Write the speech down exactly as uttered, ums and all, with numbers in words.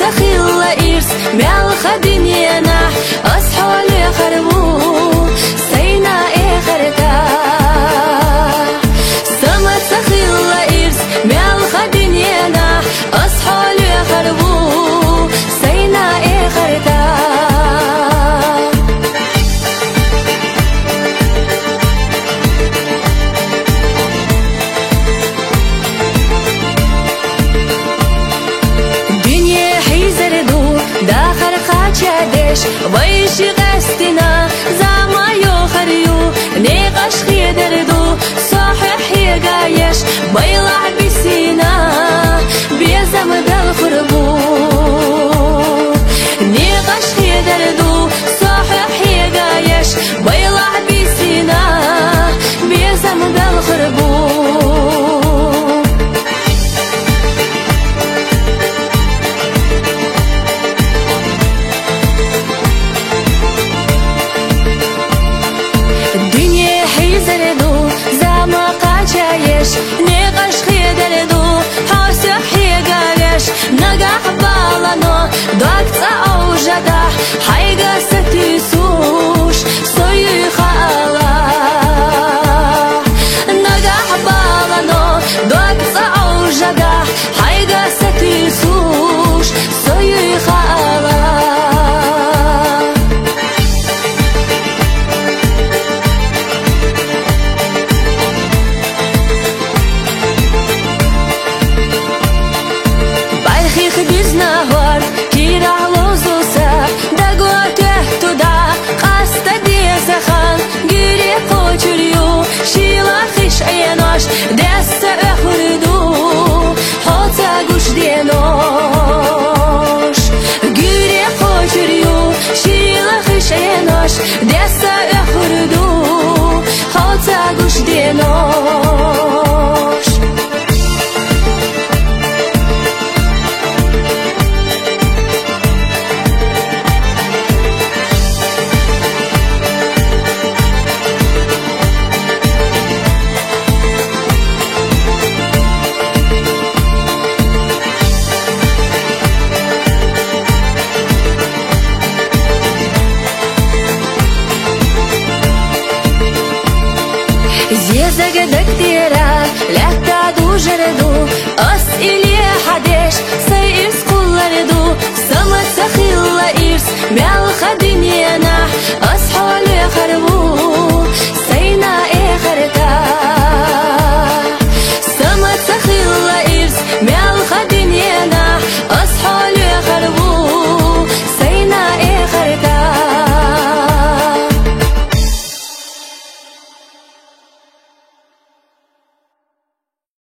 تخيل إرس مال خدنينا أصحى لخربو سينا إخرتا سما تخيل إرس مال خدنينا أصحى لخربو سينا إخرتا داخل خاچدش ویشی قستنا زمایو خریو نیقش خیدردو صحیح گایش بیلع بسینا بیزم دل خربو نیقش خیدردو صحیح گایش بیلع بسینا بیزم دل خربو نقش خيدردو حاسح حيقارش نقح بالانو دوكت او جدح حيقا ستيسوش صيخ الله نقح بالانو دوكت او جدح حيقا ستيسوش صيخ الله نهار كيرا لوزوسا دقوته تدا قصد ديزخان جيري قوتريو شيلا خش عيناش دست اخردو حوتا قوش دينوش جيري قوتريو شيلا خش عيناش دست اخردو حوتا قوش دينوش زيزق دكتيرا لا تعدو جردو أس إلي حدش سيئس كل ردو سما تخيل إرس مال خدي